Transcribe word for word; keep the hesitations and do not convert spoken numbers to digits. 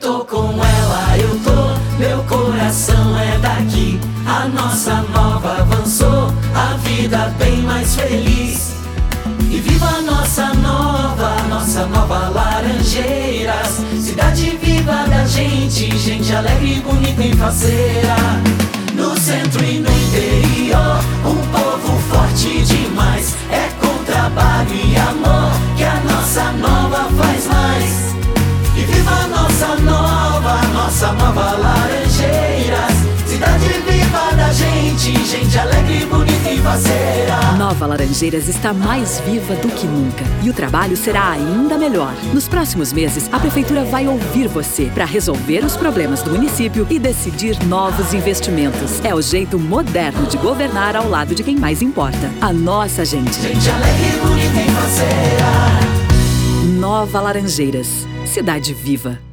tô com ela, eu tô, meu coração é daqui. A nossa nova avançou, a vida bem mais feliz. E viva a nossa nova, nossa nova Laranjeiras. Cidade viva da gente, gente alegre, bonita e faceira. No centro e no interior, um povo forte demais. É com trabalho e amor que a nossa nova faz mais. E viva a nossa nova, nossa nova Laranjeiras. Cidade viva da gente, gente alegre, bonita e faceira. Nova Laranjeiras está mais viva do que nunca e o trabalho será ainda melhor. Nos próximos meses, a Prefeitura vai ouvir você para resolver os problemas do município e decidir novos investimentos. É o jeito moderno de governar ao lado de quem mais importa, a nossa gente. Gente alegre, bonita e faceira. Nova Laranjeiras, cidade viva.